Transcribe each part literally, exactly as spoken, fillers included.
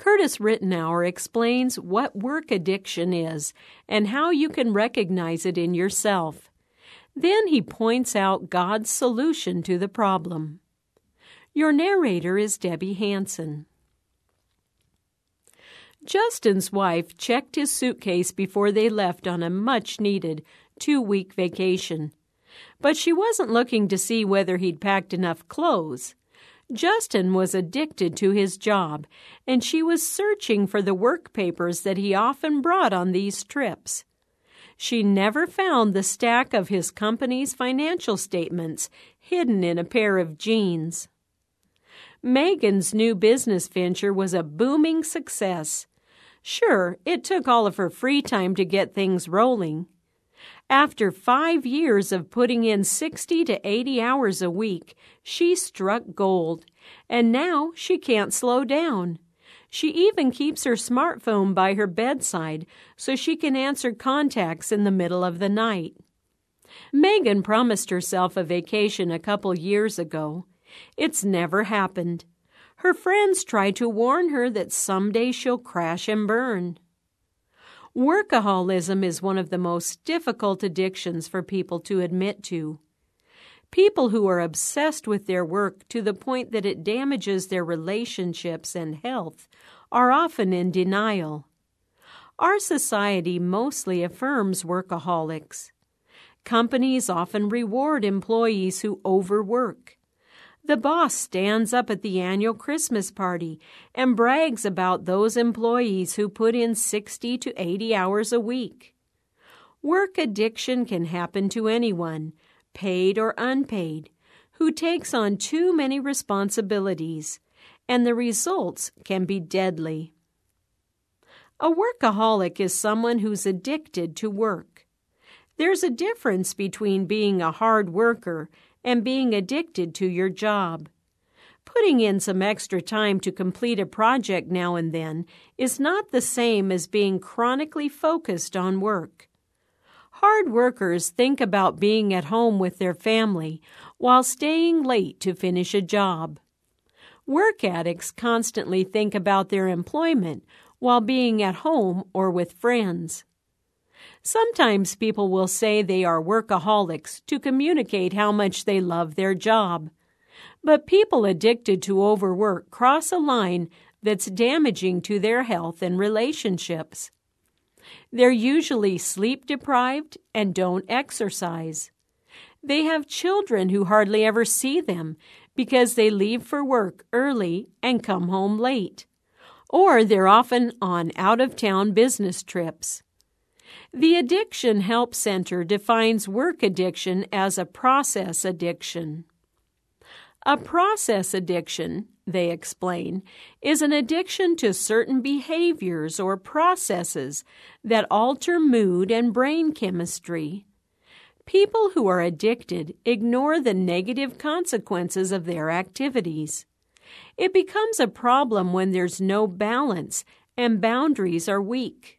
Curtis Rittenauer explains what work addiction is and how you can recognize it in yourself. Then he points out God's solution to the problem. Your narrator is Debbie Hanson. Justin's wife checked his suitcase before they left on a much-needed two-week vacation. But she wasn't looking to see whether he'd packed enough clothes. Justin was addicted to his job, and she was searching for the work papers that he often brought on these trips. She never found the stack of his company's financial statements hidden in a pair of jeans. Megan's new business venture was a booming success. Sure, it took all of her free time to get things rolling. After five years of putting in sixty to eighty hours a week, she struck gold, and now she can't slow down. She even keeps her smartphone by her bedside so she can answer contacts in the middle of the night. Megan promised herself a vacation a couple years ago. It's never happened. Her friends try to warn her that someday she'll crash and burn. Workaholism is one of the most difficult addictions for people to admit to. People who are obsessed with their work to the point that it damages their relationships and health are often in denial. Our society mostly affirms workaholics. Companies often reward employees who overwork. The boss stands up at the annual Christmas party and brags about those employees who put in sixty to eighty hours a week. Work addiction can happen to anyone, paid or unpaid, who takes on too many responsibilities, and the results can be deadly. A workaholic is someone who's addicted to work. There's a difference between being a hard worker and being addicted to your job. Putting in some extra time to complete a project now and then is not the same as being chronically focused on work. Hard workers think about being at home with their family while staying late to finish a job. Work addicts constantly think about their employment while being at home or with friends. Sometimes people will say they are workaholics to communicate how much they love their job. But people addicted to overwork cross a line that's damaging to their health and relationships. They're usually sleep-deprived and don't exercise. They have children who hardly ever see them because they leave for work early and come home late. Or they're often on out-of-town business trips. The Addiction Help Center defines work addiction as a process addiction. A process addiction, they explain, is an addiction to certain behaviors or processes that alter mood and brain chemistry. People who are addicted ignore the negative consequences of their activities. It becomes a problem when there's no balance and boundaries are weak.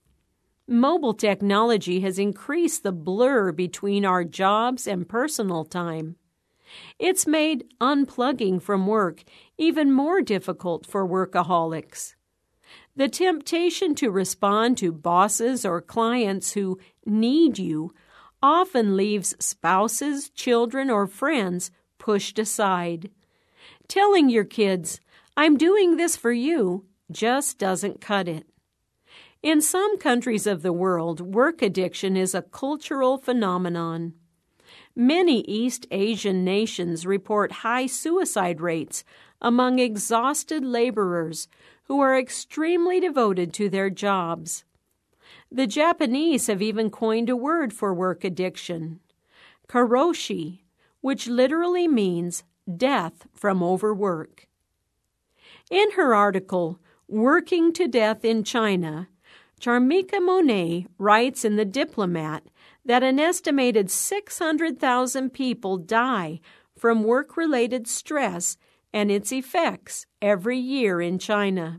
Mobile technology has increased the blur between our jobs and personal time. It's made unplugging from work even more difficult for workaholics. The temptation to respond to bosses or clients who need you often leaves spouses, children, or friends pushed aside. Telling your kids, "I'm doing this for you," just doesn't cut it. In some countries of the world, work addiction is a cultural phenomenon. Many East Asian nations report high suicide rates among exhausted laborers who are extremely devoted to their jobs. The Japanese have even coined a word for work addiction, karoshi, which literally means death from overwork. In her article, Working to Death in China, Charmika Monet writes in The Diplomat that an estimated six hundred thousand people die from work-related stress and its effects every year in China.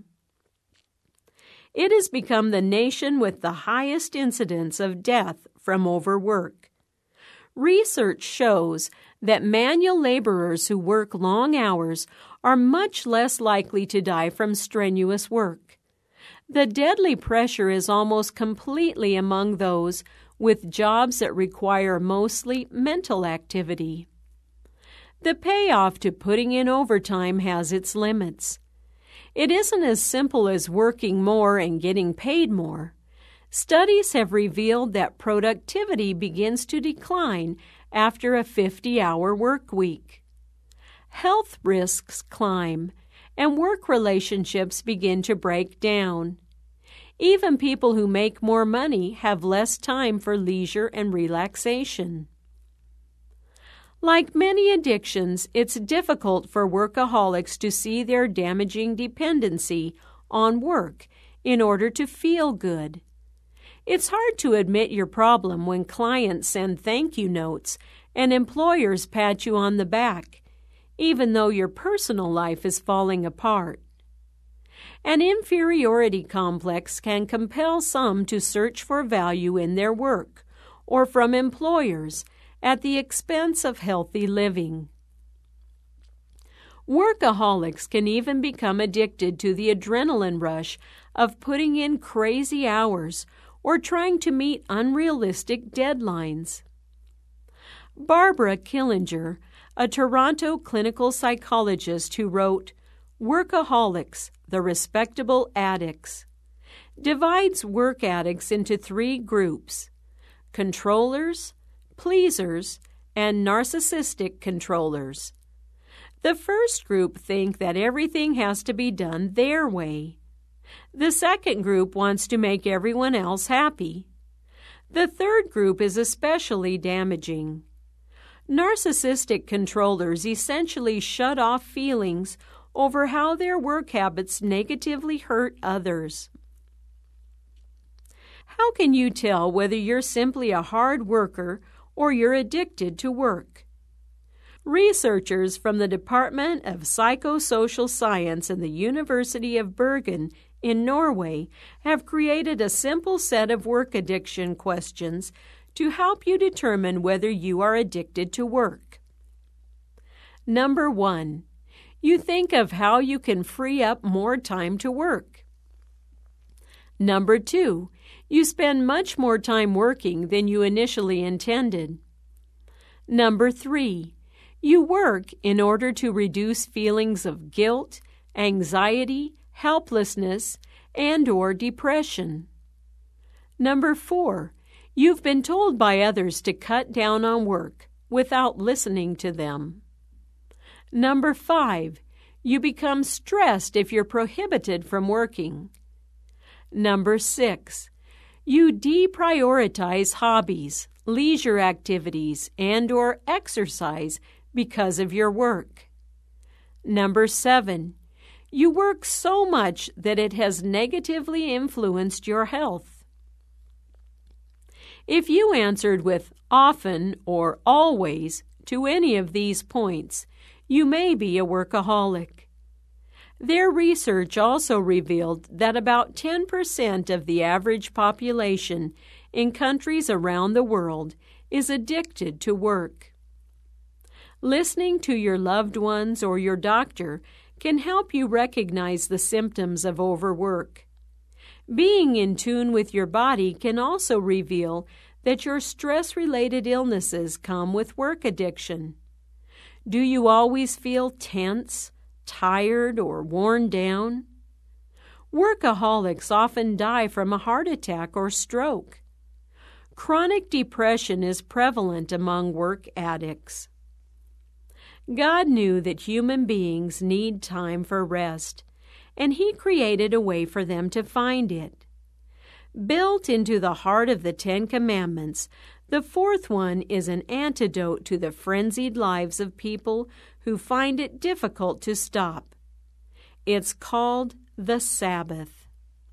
It has become the nation with the highest incidence of death from overwork. Research shows that manual laborers who work long hours are much less likely to die from strenuous work. The deadly pressure is almost completely among those with jobs that require mostly mental activity. The payoff to putting in overtime has its limits. It isn't as simple as working more and getting paid more. Studies have revealed that productivity begins to decline after a fifty-hour work week. Health risks climb, and work relationships begin to break down. Even people who make more money have less time for leisure and relaxation. Like many addictions, it's difficult for workaholics to see their damaging dependency on work in order to feel good. It's hard to admit your problem when clients send thank you notes and employers pat you on the back, even though your personal life is falling apart. An inferiority complex can compel some to search for value in their work or from employers at the expense of healthy living. Workaholics can even become addicted to the adrenaline rush of putting in crazy hours or trying to meet unrealistic deadlines. Barbara Killinger, a Toronto clinical psychologist who wrote Workaholics, the Respectable Addicts, divides work addicts into three groups: controllers, pleasers, and narcissistic controllers. The first group think that everything has to be done their way. The second group wants to make everyone else happy. The third group is especially damaging. Narcissistic controllers essentially shut off feelings over how their work habits negatively hurt others. How can you tell whether you're simply a hard worker or you're addicted to work? Researchers from the Department of Psychosocial Science and the University of Bergen in Norway have created a simple set of work addiction questions to help you determine whether you are addicted to work. Number one, you think of how you can free up more time to work. Number two, you spend much more time working than you initially intended. Number three, you work in order to reduce feelings of guilt, anxiety, helplessness, and or depression. Number four, you've been told by others to cut down on work without listening to them. Number five, you become stressed if you're prohibited from working. Number six, you deprioritize hobbies, leisure activities, and or exercise because of your work. Number seven, you work so much that it has negatively influenced your health. If you answered with often or always to any of these points, you may be a workaholic. Their research also revealed that about ten percent of the average population in countries around the world is addicted to work. Listening to your loved ones or your doctor can help you recognize the symptoms of overwork. Being in tune with your body can also reveal that your stress-related illnesses come with work addiction. Do you always feel tense, tired, or worn down? Workaholics often die from a heart attack or stroke. Chronic depression is prevalent among work addicts. God knew that human beings need time for rest, and He created a way for them to find it. Built into the heart of the Ten Commandments, the fourth one is an antidote to the frenzied lives of people who find it difficult to stop. It's called the Sabbath.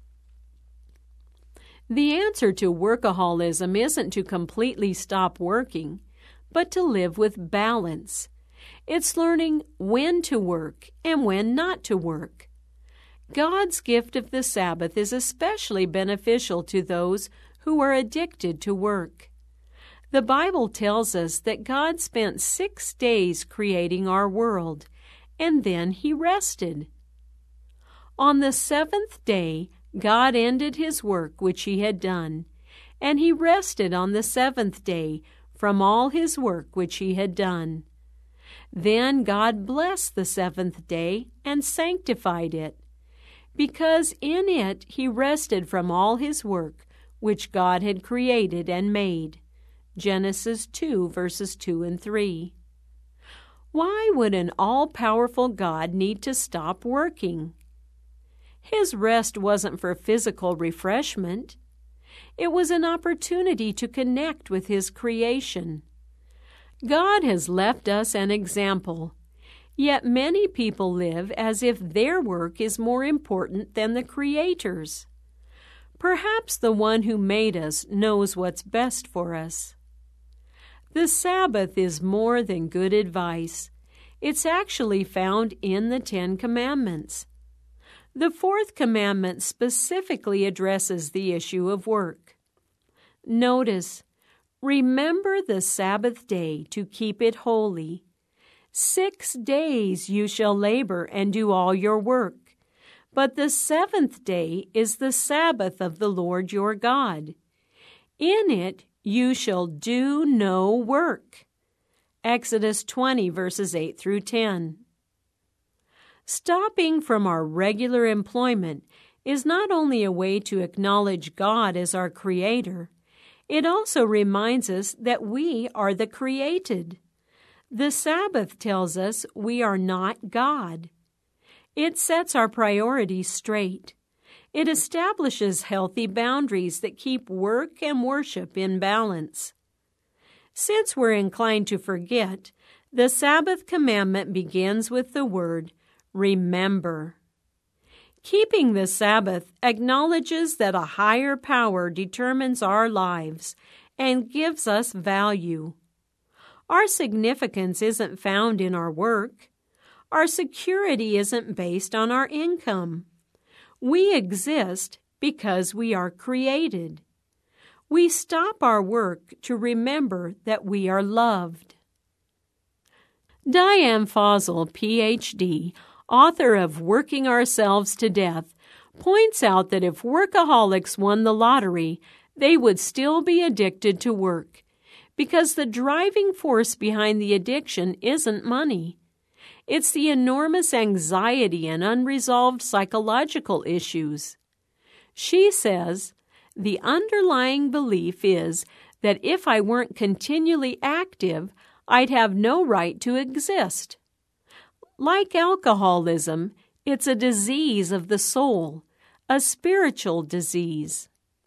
The answer to workaholism isn't to completely stop working, but to live with balance. It's learning when to work and when not to work. God's gift of the Sabbath is especially beneficial to those who are addicted to work. The Bible tells us that God spent six days creating our world, and then he rested. On the seventh day, God ended his work which he had done, and he rested on the seventh day from all his work which he had done. Then God blessed the seventh day and sanctified it, because in it he rested from all his work which God had created and made. Genesis two, verses two and three. Why would an all-powerful God need to stop working? His rest wasn't for physical refreshment. It was an opportunity to connect with his creation. God has left us an example, yet many people live as if their work is more important than the Creator's. Perhaps the one who made us knows what's best for us. The Sabbath is more than good advice. It's actually found in the Ten Commandments. The fourth commandment specifically addresses the issue of work. Notice, remember the Sabbath day to keep it holy. Six days you shall labor and do all your work, but the seventh day is the Sabbath of the Lord your God. In it you shall do no work. Exodus twenty, verses eight through ten. Stopping from our regular employment is not only a way to acknowledge God as our Creator, it also reminds us that we are the created. The Sabbath tells us we are not God. It sets our priorities straight. It establishes healthy boundaries that keep work and worship in balance. Since we're inclined to forget, the Sabbath commandment begins with the word remember. Keeping the Sabbath acknowledges that a higher power determines our lives and gives us value. Our significance isn't found in our work. Our security isn't based on our income. We exist because we are created. We stop our work to remember that we are loved. Diane Fossil, P H D, author of Working Ourselves to Death, points out that if workaholics won the lottery, they would still be addicted to work, because the driving force behind the addiction isn't money. It's the enormous anxiety and unresolved psychological issues. She says, the underlying belief is that if I weren't continually active, I'd have no right to exist. Like alcoholism, it's a disease of the soul, a spiritual disease.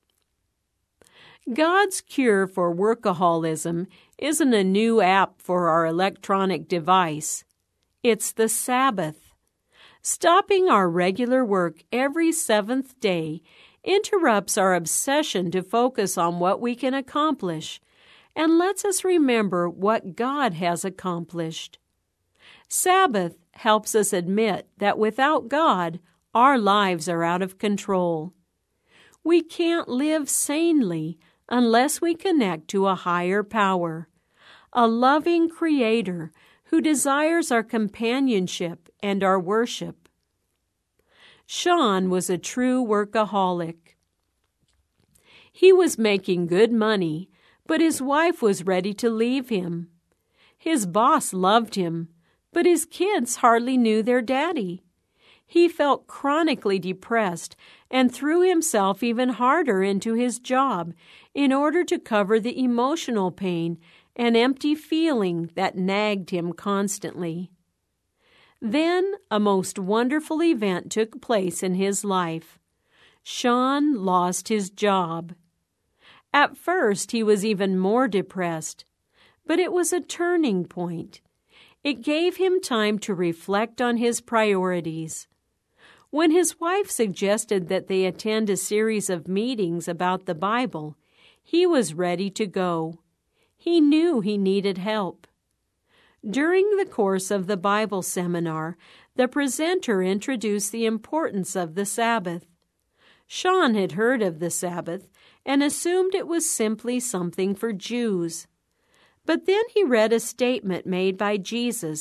God's cure for workaholism isn't a new app for our electronic device. It's the Sabbath. Stopping our regular work every seventh day interrupts our obsession to focus on what we can accomplish and lets us remember what God has accomplished. Sabbath helps us admit that without God, our lives are out of control. We can't live sanely unless we connect to a higher power, a loving Creator who desires our companionship and our worship. Sean was a true workaholic. He was making good money, but his wife was ready to leave him. His boss loved him, but his kids hardly knew their daddy. He felt chronically depressed and threw himself even harder into his job in order to cover the emotional pain and empty feeling that nagged him constantly. Then a most wonderful event took place in his life. Sean lost his job. At first he was even more depressed, but it was a turning point. It gave him time to reflect on his priorities. When his wife suggested that they attend a series of meetings about the Bible, he was ready to go. He knew he needed help. During the course of the Bible seminar, the presenter introduced the importance of the Sabbath. Sean had heard of the Sabbath and assumed it was simply something for Jews. But then he read a statement made by Jesus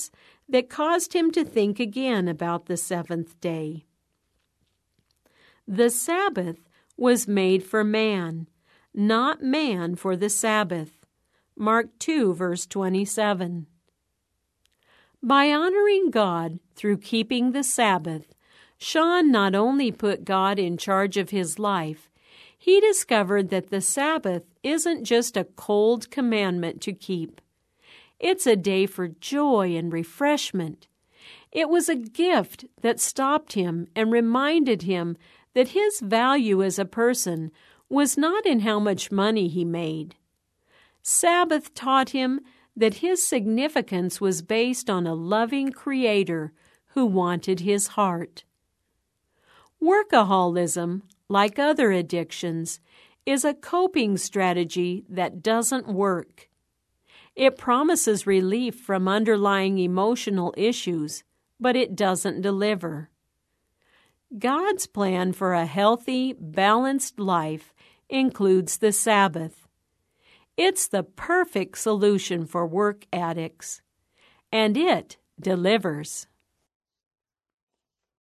that caused him to think again about the seventh day. The Sabbath was made for man, not man for the Sabbath. Mark two, verse twenty-seven. By honoring God through keeping the Sabbath, Sean not only put God in charge of his life, he discovered that the Sabbath isn't just a cold commandment to keep. It's a day for joy and refreshment. It was a gift that stopped him and reminded him that his value as a person was not in how much money he made. Sabbath taught him that his significance was based on a loving Creator who wanted his heart. Workaholism, like other addictions, is a coping strategy that doesn't work. It promises relief from underlying emotional issues, but it doesn't deliver. God's plan for a healthy, balanced life includes the Sabbath. It's the perfect solution for work addicts, and it delivers.